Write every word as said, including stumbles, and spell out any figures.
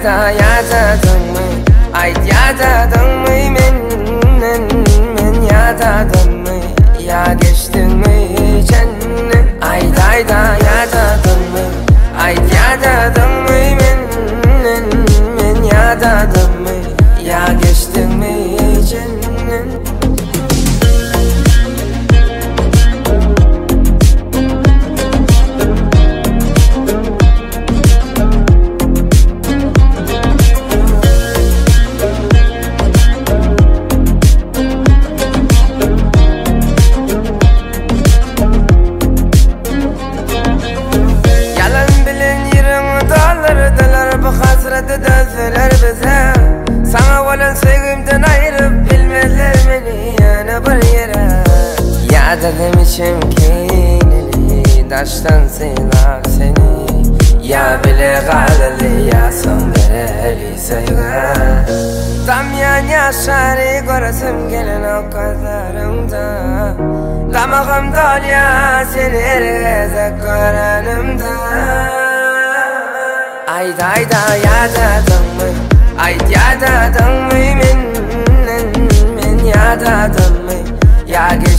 ayda yadadımı ayt yadadımı menden men yadadımı ya geçtin mi cennet ayda ayda yadadımı ayt yadadımı menden men yadadımı ya geçtin mi cennet. Dözler bize sana olan sevgimden ayırıp bilmezler beni yana bir yere. Ya dedim içim kinili taştan silah seni ya bile galili ya son dereli sevgi tam yan yaşarı göresim gelen o kadarımda damağım dol ya seni herkese görenimde. Ayda ayda yadadımı ayt yadadımı menden men yadadımı ya